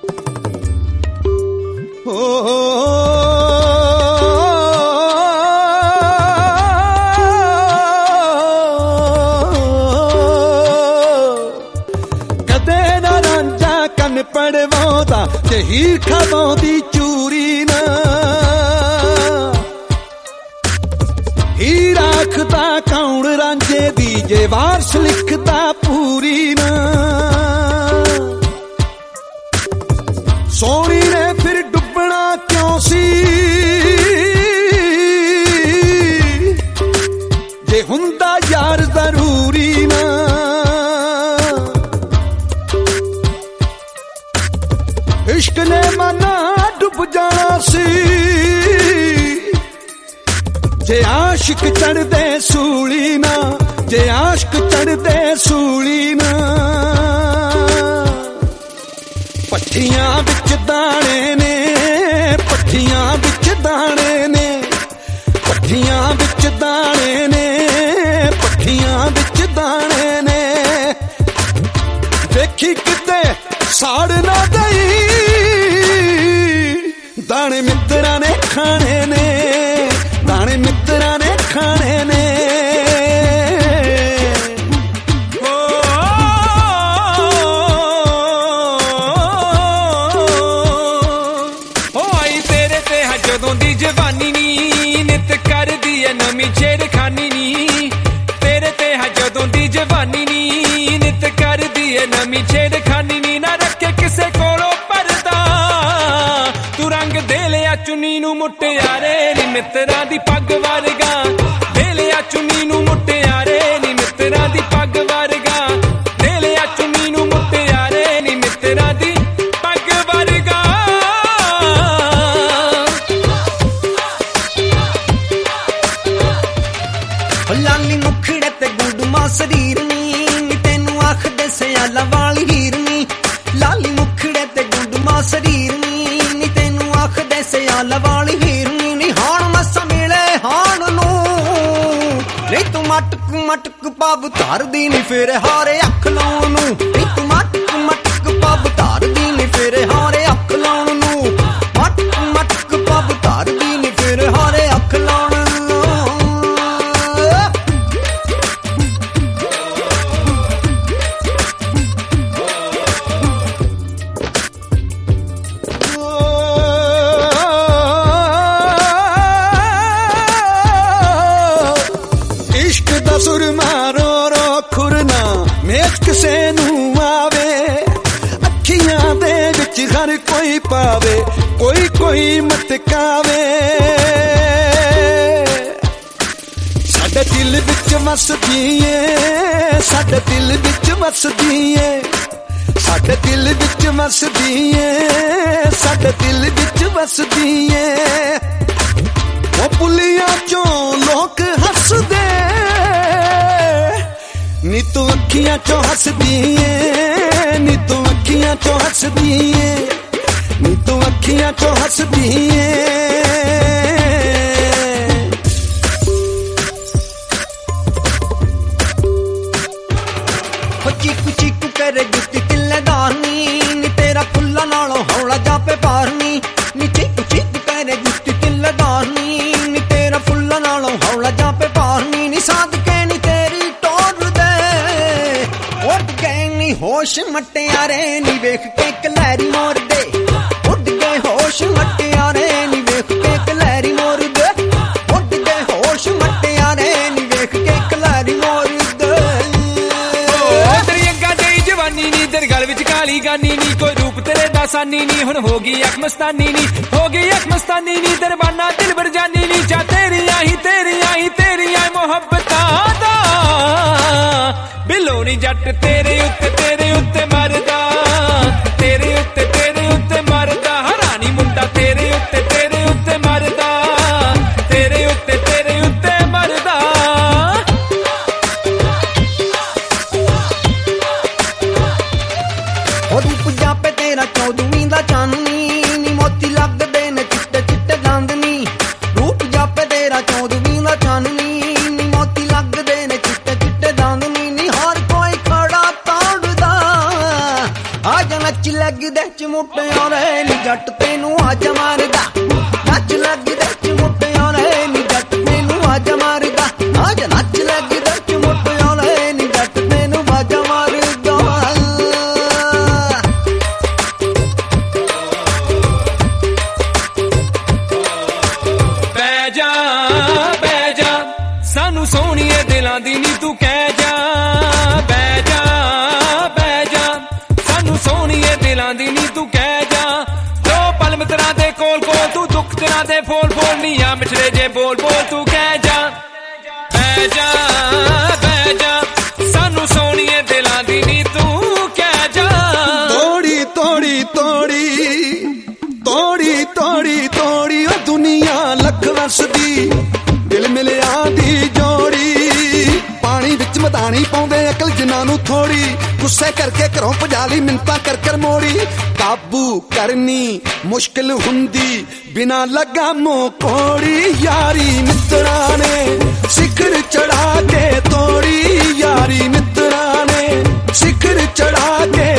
ਕਦੇ ਨਾ ਰਾਂਝਾ ਕੰਨ ਪੜਵਾਉਂਦਾ ਜੇ ਹੀਰ ਖਾਵਾਉਂਦੀ ਚੂਰੀ ਨਾ ਹੀਰ ਆਖਦਾ ਕੌਣ ਰਾਂਝੇ ਦੀ ਜੇ ਵਾਰਸ ਲਿਖਦਾ ਪੂਰੀ ਨਾ ਸੋਹਣੀ ਨੇ ਫਿਰ ਡੁੱਬਣਾ ਕਿਉਂ ਸੀ ਜੇ ਹੁੰਦਾ ਯਾਰ ਜ਼ਰੂਰੀ ਨਾ ਇਸ਼ਕ ਨੇ ਮਨਾ ਡੁੱਬ ਜਾਣਾ ਸੀ ਜੇ ਆਸ਼ਿਕ ਚੜਦੇ ਸੂਲੀ ਨਾ ਜੇ ਆਸ਼ਕ ਚੜਦੇ ਸੂਲੀ ਨਾ ਪੱਠੀਆਂ ਵਿੱਚ ਦਾਣੇ ਨੇ ਪੱਠੀਆਂ ਵਿੱਚ ਦਾਣੇ ਨੇ ਪੱਠੀਆਂ ਵਿੱਚ ਦਾਣੇ ਨੇ ਪੱਠੀਆਂ ਵਿੱਚ ਦਾਣੇ ਨੇ ਦੇਖੀ ਕਿਤੇ ਸਾੜ ਨਾ ਗਈ ਦਾਣੇ ਮਿੱਤਰਾਂ ਨੇ ਖਾਣੇ ਨੇ ਦਾਣੇ ਮਿੱਤਰਾਂ ਨੇ ਖਾਣੇ ਨੇ ਜਦੋਂ ਦੀ ਜਵਾਨੀ ਨੀ ਨਿਤ ਕਰਦੀ ਐ ਨਵੀਂ ਛੇੜਖਾਨੀ ਨੀ ਤੇਰੇ ਤੇ ਹੈ ਜਦੋਂ ਦੀ ਜਵਾਨੀ ਨੀ ਨਿਤ ਕਰਦੀ ਐ ਨਵੀਂ ਛੇੜਖਾਨੀ ਨੀ ਨਾ ਰੱਖੇ ਕਿਸੇ ਕੋਲੋਂ ਪਰਦਾ ਤੂੰ ਰੰਗ ਦੇ ਲਿਆ ਚੁੰਨੀ ਨੂੰ ਮੁਟਿਆਰੇ ਨੀ ਮਿੱਤਰਾਂ ਦੀ ਪੱਗ ਵਰਗਾ ਦੇ ਲਿਆ ਚੁੰਨੀ ਨੂੰ ਮੁਟਿਆਰੇ ਨੀ ਮਿੱਤਰਾਂ ਦੀ ਪੱਗ ਵਰਗਾ ਦੇ ਲਿਆ ਚੁੰਨੀ ਨੂੰ ਮੁਟਿਆਰੇ ਨੀ ਮਿੱਤਰਾਂ ਦੀ ਪੱਗ ਵਰਗਾ ਲਾਲੀ ਮੁਖੜੇ ਤੇ ਗੁੰਡਮਾ ਸਰੀਰ ਨੀ ਤੈਨੂੰ ਆਖਦੇ ਸਿਆਲਾਂ ਵਾਲੀ ਹੀਰ ਨੀ ਲਾਲੀ ਮੁਖੜੇ ਤੇ ਗੁੰਡਮਾ ਸਰੀਰ ਨੀ ਤੈਨੂੰ ਆਖਦੇ ਸਿਆਲਾਂ ਵਾਲੀ ਹੀਰ ਨੀ ਹਾਣ ਮਸ ਮਿਲੇ ਹਾਣ ਨੂੰ ਨਹੀਂ ਤੂੰ ਮਟਕ ਮਟਕ ਪੱਬ ਧਰਦੀ ਨੀ ਫਿਰ ਹਾਰੇ ਅੱਖ ਲਾਉਣ ਨੂੰ ਨਹੀਂ ਤੂੰ ਮਟਕ ਮਟਕ ਪੱਬ ਧਰਦੀ ਨੀ ਫਿਰ ਹਾਰੇ ਅੱਖ ਲਾਉਣ ਨੂੰ ਮਟਕ ਮਟਕ ਪੱਬ ਧਰਦੀ ਨੀ ਫਿਰ ਹਾਰੇ ਅੱਖ ਲਾਉਣ ਸੁਰਮਾ ਰੋ ਰੋ ਖੁਰਨਾ ਮੇਚ ਕਿਸੇ ਨੂੰ ਆਵੇ ਅੱਖੀਆਂ ਦੇ ਵਿੱਚ ਹਰ ਕੋਈ ਪਾਵੇ ਕੋਈ ਕੋਈ ਮਟਕਾਵੇ ਸਾਡੇ ਦਿਲ ਵਿੱਚ ਵਸਦੀ ਏ ਸਾਡੇ ਦਿਲ ਵਿੱਚ ਵਸਦੀ ਏ ਸਾਡੇ ਦਿਲ ਵਿੱਚ ਵਸਦੀ ਏ ਸਾਡੇ ਦਿਲ ਵਿੱਚ ਵਸਦੀ ਏ ਉਹ ਪੁੱਲੀਆਂ ਚੋਂ ਲੋਕ ਹੱਸਦੇ ਨੀ ਤੂੰ ਅੱਖੀਆਂ ਚੋਂ ਹੱਸਦੀ ਏ ਨੀ ਤੂੰ ਅੱਖੀਆਂ ਚੋਂ ਹੱਸਦੀ ਏ ਨੀ ਤੂੰ ਅੱਖੀਆਂ ਚੋਂ ਹੱਸਦੀ ਏ ਚੀਕੂ ਚੀਕੂ ਕਰੇ ਜੁੱਤੀ ਤਿੱਲੇਦਾਰ ਨੀ ਤੇਰਾ ਫੁੱਲਾਂ ਨਾਲੋਂ ਹੌਲਾ ਜਾਪੇ ਪਾਰਨੀ ਨੀ ਚੀਕੂ ਚੀਕੂ ਕਰੇ ਜੁੱਤੀ ਤਿੱਲੇਦਾਰ ਨੀ ਤੇਰਾ ਫੁੱਲਾਂ ਨਾਲੋਂ ਹੌਲਾ ਜਾਪੇ ਪਾਰਨੀ ਨੀ ਸਾਦਕੇ ਨੀ ਤੇਰੀ ਟੋਰ ਦੇ ਉੱਡ ਗਏ ਨੀ ਹੋਸ਼ ਮਟਿਆਰੇ ਨੀ ਵੇਖ ਕੇ ਕਲੈਰੀ ਮੋਰਦੇ ਉੱਡ ਗਏ ਹੋਸ਼ ਮਟਿਆਰੇ ਨੀ ਵੇਖ ਕੇ ਕਲੈਰੀ ਮੋਰਦੇ ਉੱਡ ਗਏ ਹੋਸ਼ ਮਟਿਆਰੇ ਨੀ ਵੇਖ ਕੇ ਕਲੈਰੀ ਮੋਰਦੇ ਨੀ ਤੇਰੇ ਗਲ ਵਿੱਚ ਕਾਲੀ ਗਾਨੀ ਨੀ ਕੋਈ ਰੂਪ ਤੇਰੇ ਦਾ ਸਾਨੀ ਨੀ ਹੁਣ ਹੋ ਗਈ ਅੱਖ ਮਸਤਾਨੀ ਨੀ ਹੋ ਗਈ ਅੱਖ ਮਸਤਾਨੀ ਨੀ ਦਰਬਾਨਾ ਦਿਲ ਬਰਜਾਨੀ ਨੀ ਚਾ ਤੇਰੀਆਂ ਹੀ ਮੁਹੱਬਤਾਂ ਦਾ ਬਿੱਲੋ ਨੀ ਜੱਟ ਤੇਰੇ ਉੱਤੇ ਮਰਦਾ ਤੇਰੇ ਉੱਤੇ ਮਰਦਾ ਹਰਾਨੀ ਮੁੰਡਾ ਤੇਰੇ ਉੱਤੇ ਮਰਦਾ ਤੇਰੇ ਉੱਤੇ ਮਰਦਾ ਰੂਪ ਜਾਪੇ ਤੇਰਾ ਚੌਦਵੀਂ ਦਾ ਚਾਨਣੀ ਨੀ ਮੋਤੀ ਲੱਗਦੇ ਨੇ ਚਿੱਟੇ ਚਿੱਟੇ ਦੰਦ ਨੀ ਰੂਪ ਜਾਪੇ ਤੇਰਾ ਚੌਦਵੀਂ ਦਾ ਚਾਨਣੀ ਨੀ ਮੋਤੀ ਲੱਗਦੇ ਨੇ ਚਿੱਟੇ ਚਿੱਟੇ ਦੰਦ ਨੀ ਹਰ ਕੋਈ ਖੜਾ ਤਾੜਦਾ ਮੁਟਿਆਰੇ ਨੀ ਜੱਟ ਤੈਨੂੰ ਆਜ ਮਾਰਦਾ ਨੱਚ ਲੱਗਦੇ ਚ ਮੁਟਿਆਰੇ ਨੀ ਜੱਟ ਤੈਨੂੰ ਆਜ ਮਾਰਦਾ ਆਜ ਨੱਚ ਲੱਗਦੇ ਚ ਮੁਟਿਆਰੇ ਨੀ ਜੱਟ ਤੈਨੂੰ ਆਜ ਮਾਰਦਾ ਬਹਿ ਜਾ ਸਾਨੂੰ ਸੋਹਣੀਏ ਦਿਲਾਂ ਦੀ ਨੀ ਤੂੰ ਕਹਿ ਜਾ ਬਹਿ ਜਾ ਸਾਨੂੰ ਸੋਹਣੀਏ ਦਿਲਾਂ ਦੀ ਨੀ ਤੂੰ ਕਹਿ ਜਾ ਜੋ ਪਲ ਮਿੱਤਰਾਂ ਦੇ ਕੋਲ ਤੂੰ ਦੁੱਖ ਤੇਰਾ ਦੇ ਫੋਲ ਨੀ ਆ ਮਿੱਠੜੇ ਜੇ ਬੋਲ ਤੂੰ ਕਹਿ ਜਾ ਬਹਿ ਜਾ ਸਾਨੂੰ ਸੋਹਣੀਏ ਦਿਲਾਂ ਦੀ ਨੀ ਤੂੰ ਕਹਿ ਜਾ ਤੋੜੀ ਤੋੜੀ ਉਹ ਦੁਨੀਆ ਲੱਖ ਵਸਦੀ ਦਿਲ ਮਿਲਿਆ ਦੀ ਜੋੜੀ ਪਾਣੀ ਵਿੱਚ ਮਦਾਨੀ ਪਾਉਂਦੇ ਅਕਲ ਜਿਨ੍ਹਾਂ ਨੂੰ ਥੋੜੀ ਗੁੱਸੇ ਕਰਕੇ ਘਰੋਂ ਭਜਾ ਲਈ ਮਿੰਤਾਂ ਕਰ ਮੋੜੀ ਕਾਬੂ ਕਰਨੀ ਮੁਸ਼ਕਿਲ ਹੁੰਦੀ ਬਿਨਾ ਲਗਾਮੋਂ ਕੋੜੀ ਯਾਰੀ ਮਿੱਤਰਾਂ ਨੇ ਸਿਖਰ ਚੜਾ ਕੇ ਤੋੜੀ ਯਾਰੀ ਮਿੱਤਰਾਂ ਨੇ ਸਿਖਰ ਚੜਾ ਕੇ